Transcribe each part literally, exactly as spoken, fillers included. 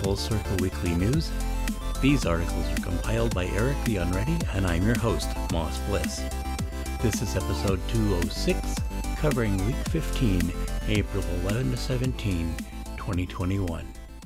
Full Circle Weekly News. These articles are compiled by Eric the Unready, and I'm your host, Moss Bliss. This is episode two oh six, covering week fifteen, April eleventh to seventeenth, twenty twenty-one.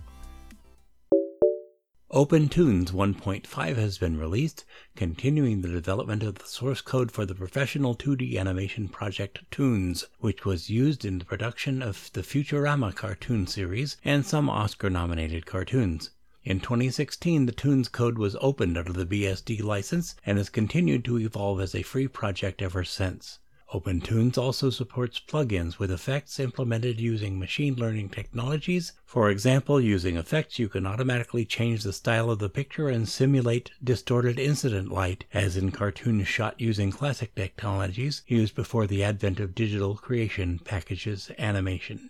OpenToonz one point five has been released, continuing the development of the source code for the professional two D animation project Toonz, which was used in the production of the Futurama cartoon series and some Oscar-nominated cartoons. In twenty sixteen, the Toonz code was opened under the B S D license and has continued to evolve as a free project ever since. OpenToonz also supports plugins with effects implemented using machine learning technologies. For example, using effects, you can automatically change the style of the picture and simulate distorted incident light, as in cartoons shot using classic technologies used before the advent of digital creation packages animation.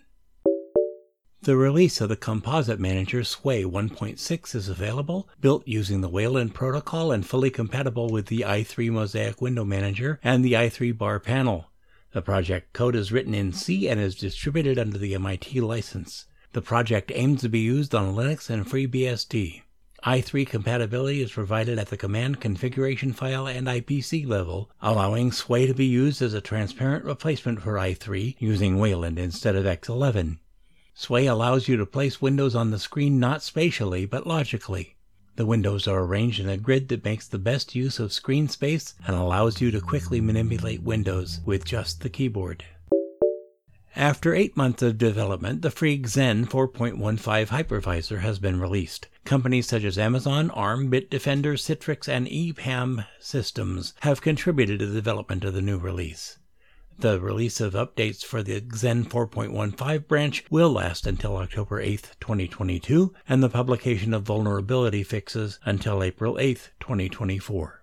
The release of the Composite Manager Sway one point six is available, built using the Wayland protocol and fully compatible with the i three Mosaic Window Manager and the i three Bar Panel. The project code is written in C and is distributed under the M I T license. The project aims to be used on Linux and FreeBSD. i three compatibility is provided at the command configuration file and I P C level, allowing Sway to be used as a transparent replacement for i three using Wayland instead of X eleven. Sway allows you to place windows on the screen not spatially, but logically. The windows are arranged in a grid that makes the best use of screen space and allows you to quickly manipulate windows with just the keyboard. After eight months of development, the free Xen four point fifteen hypervisor has been released. Companies such as Amazon, ARM, Bitdefender, Citrix, and E P A M Systems have contributed to the development of the new release. The release of updates for the Xen four point fifteen branch will last until October eighth, twenty twenty-two, and the publication of vulnerability fixes until April eighth, twenty twenty-four.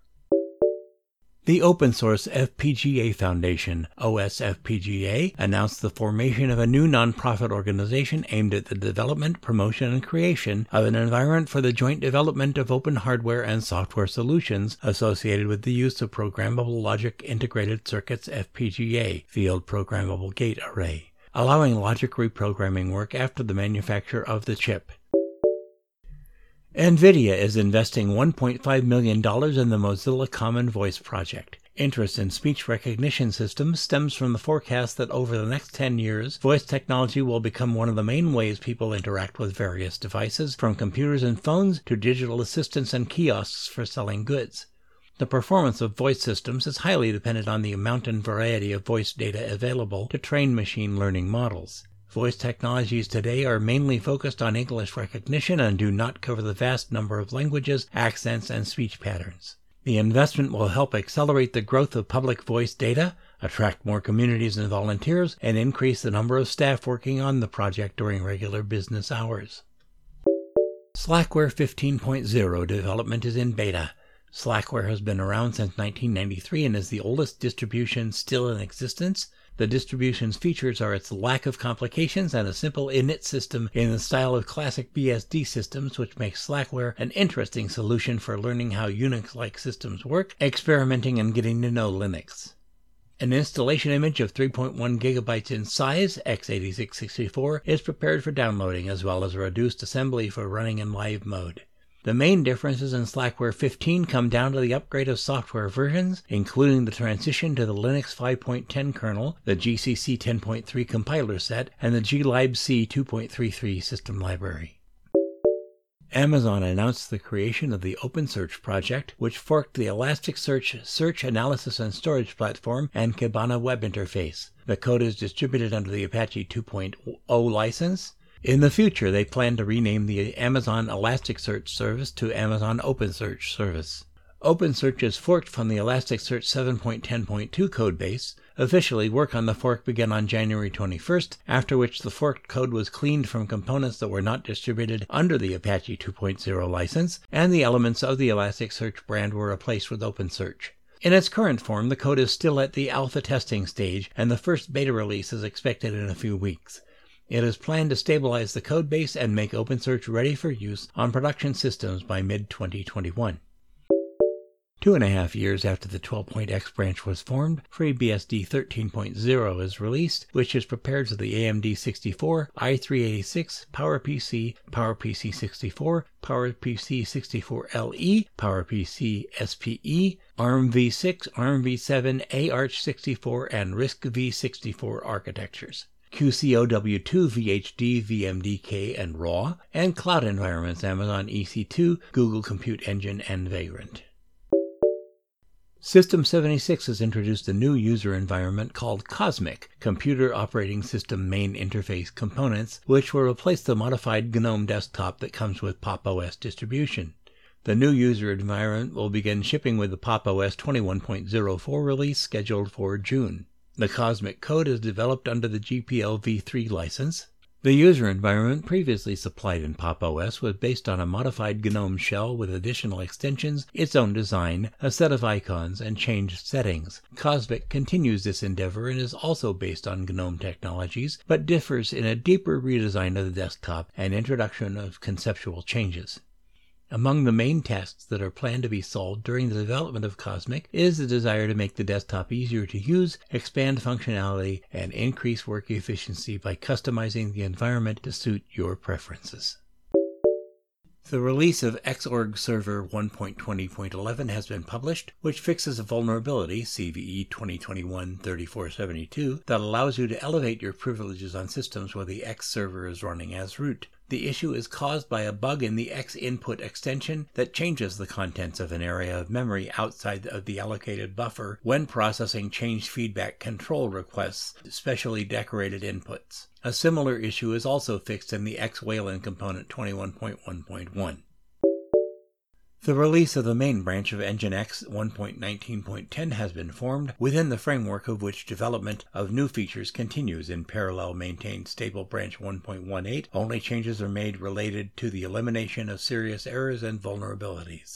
The Open Source F P G A Foundation, O S F P G A, announced the formation of a new nonprofit organization aimed at the development, promotion, and creation of an environment for the joint development of open hardware and software solutions associated with the use of Programmable Logic Integrated Circuits F P G A, Field Programmable Gate Array, allowing logic reprogramming work after the manufacture of the chip. NVIDIA is investing one point five million dollars in the Mozilla Common Voice project. Interest in speech recognition systems stems from the forecast that over the next ten years, voice technology will become one of the main ways people interact with various devices, from computers and phones to digital assistants and kiosks for selling goods. The performance of voice systems is highly dependent on the amount and variety of voice data available to train machine learning models. Voice technologies today are mainly focused on English recognition and do not cover the vast number of languages, accents, and speech patterns. The investment will help accelerate the growth of public voice data, attract more communities and volunteers, and increase the number of staff working on the project during regular business hours. Slackware fifteen point oh development is in beta. Slackware has been around since nineteen ninety-three and is the oldest distribution still in existence. The distribution's features are its lack of complications and a simple init system in the style of classic B S D systems, which makes Slackware an interesting solution for learning how Unix-like systems work, experimenting, and getting to know Linux. An installation image of three point one gigabytes in size, x eighty-six sixty-four, is prepared for downloading, as well as a reduced assembly for running in live mode. The main differences in Slackware fifteen come down to the upgrade of software versions, including the transition to the Linux five point ten kernel, the G C C ten point three compiler set, and the glibc two point three three system library. Amazon announced the creation of the OpenSearch project, which forked the Elasticsearch search analysis and storage platform and Kibana web interface. The code is distributed under the Apache two point oh license. In the future, they plan to rename the Amazon Elasticsearch service to Amazon OpenSearch service. OpenSearch is forked from the Elasticsearch seven point ten point two codebase. Officially, work on the fork began on January twenty-first, after which the forked code was cleaned from components that were not distributed under the Apache two point oh license, and the elements of the Elasticsearch brand were replaced with OpenSearch. In its current form, the code is still at the alpha testing stage, and the first beta release is expected in a few weeks. It is planned to stabilize the codebase and make OpenSearch ready for use on production systems by mid twenty twenty-one. Two and a half years after the twelve point X branch was formed, FreeBSD thirteen point oh is released, which is prepared for the A M D sixty-four, i three eighty-six, PowerPC, PowerPC sixty-four, PowerPC sixty-four L E, PowerPC S P E, ARM v six, ARM v seven, AArch sixty-four, and RISC v sixty-four architectures. Q C O W two, V H D, V M D K, and RAW, and cloud environments Amazon E C two, Google Compute Engine, and Vagrant. System seventy-six has introduced a new user environment called Cosmic, Computer Operating System Main Interface Components, which will replace the modified GNOME desktop that comes with Pop! O S distribution. The new user environment will begin shipping with the Pop! O S twenty-one point oh four release scheduled for June. The Cosmic code is developed under the G P L v three license. The user environment previously supplied in Pop! O S was based on a modified GNOME shell with additional extensions, its own design, a set of icons, and changed settings. Cosmic continues this endeavor and is also based on GNOME technologies, but differs in a deeper redesign of the desktop and introduction of conceptual changes. Among the main tasks that are planned to be solved during the development of Cosmic is the desire to make the desktop easier to use, expand functionality, and increase work efficiency by customizing the environment to suit your preferences. The release of Xorg Server one point twenty point eleven has been published, which fixes a vulnerability, C V E twenty twenty-one dash thirty-four seventy-two, that allows you to elevate your privileges on systems where the X server is running as root. The issue is caused by a bug in the X input extension that changes the contents of an area of memory outside of the allocated buffer when processing change feedback control requests, specially decorated inputs. A similar issue is also fixed in the X Wayland component twenty-one point one point one. The release of the main branch of Nginx one point nineteen point ten has been formed, within the framework of which development of new features continues in parallel maintained stable branch one point eighteen. Only changes are made related to the elimination of serious errors and vulnerabilities.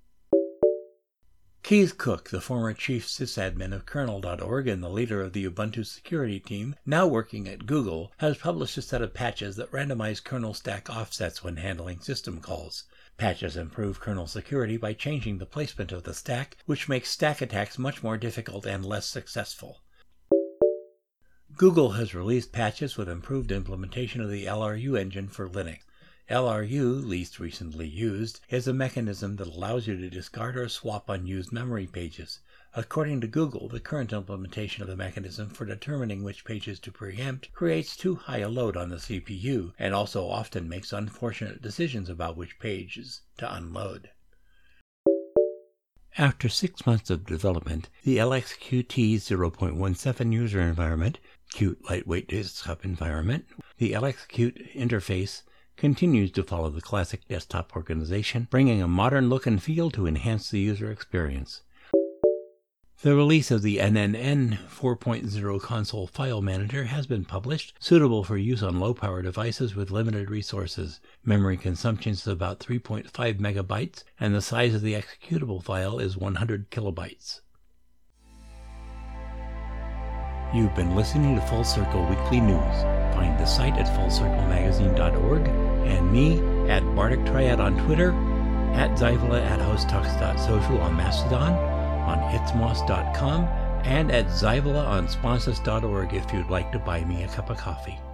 Keith Cook, the former chief sysadmin of kernel dot org and the leader of the Ubuntu security team, now working at Google, has published a set of patches that randomize kernel stack offsets when handling system calls. Patches improve kernel security by changing the placement of the stack, which makes stack attacks much more difficult and less successful. Google has released patches with improved implementation of the L R U engine for Linux. L R U, least recently used, is a mechanism that allows you to discard or swap unused memory pages. According to Google, the current implementation of the mechanism for determining which pages to preempt creates too high a load on the C P U and also often makes unfortunate decisions about which pages to unload. After six months of development, the L X Q T zero point seventeen user environment, Qt Lightweight Desktop Environment, the L X Qt interface, continues to follow the classic desktop organization, bringing a modern look and feel to enhance the user experience. The release of the N N N four point oh Console File Manager has been published, suitable for use on low-power devices with limited resources. Memory consumption is about three point five megabytes, and the size of the executable file is one hundred kilobytes. You've been listening to Full Circle Weekly News. Find the site at full circle magazine dot org and me at Bardic Triad on Twitter, at Zyvola at hosttalks dot social on Mastodon, on itsmos dot com, and at Zyvola on sponsus dot org if you'd like to buy me a cup of coffee.